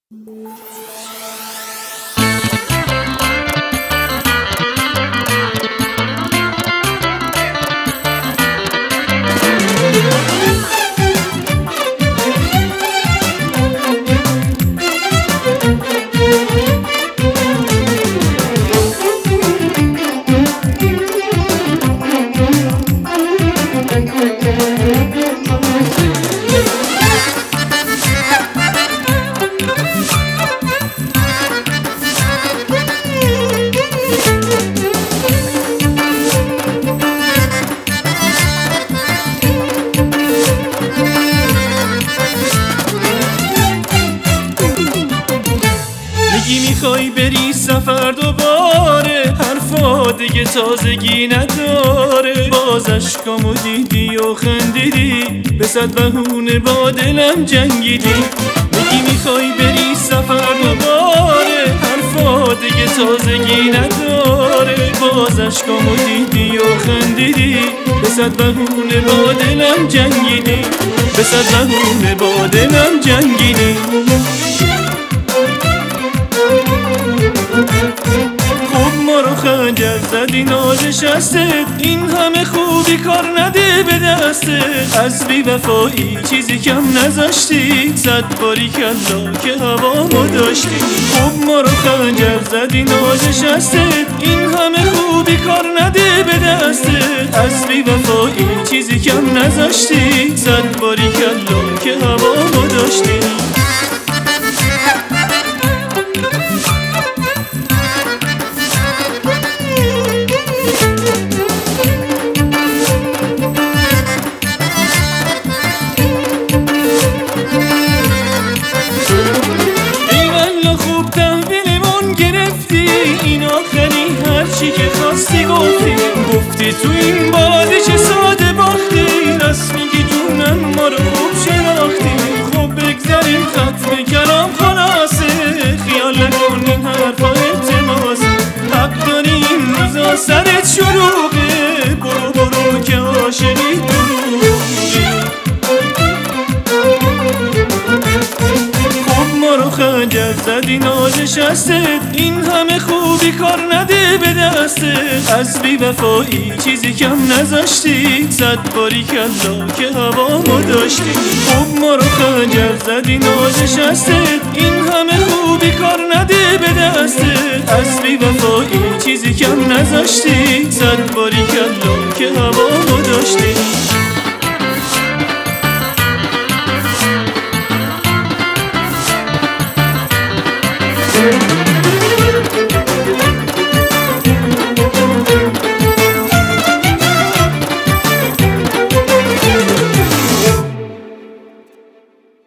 میگی میخوای بری سفر دوباره، حرفا دیگه تازگی نداره. باز اشکامو دیدی و خندیدی، به صد بهونه با دلم جنگیدی. میگی میخوای بری سفر دوباره، حرفا دیگه تازگی نداره. باز اشکامو دیدی و خندیدی، به صد بهونه با دلم جنگیدی. به صد بهونه با دلم جنگیدی. خب ما رو خنجر زدی ناشسته، این همه خوبی کار نده به دسته. از بی وفایی چیزی کم نذاشتی، صد باری کلا که هوامو داشتی. خب ما رو خنجر زدی ناشسته، این همه خوبی کار نده به دسته. از بی وفایی چیزی کم نذاشتی، صد باری کلا که هوامو داشتی. هرچی که خواستی گفتی تو این باده چه ساده باختی. راست میگی جونم ما رو خوب شناختی. خب بگذاریم ختم کلام خلاصه، خیال نکن این حرفا التماس. حق داری این روزا سرت شلوغه، برو برو که عاشقی دروغه. ما رو خنجر زدی ناشسته، این همه خوبی کار نده به دسته. از بی وفایی چیزی کم نذاشتی، صد باری کلا که هوامو داشتی. خب ما رو خنجر زدی ناشسته، این همه خوبی کار نده به دسته. از بی وفایی چیزی کم نذاشتی، صد باری کلا که هوامو داشتی.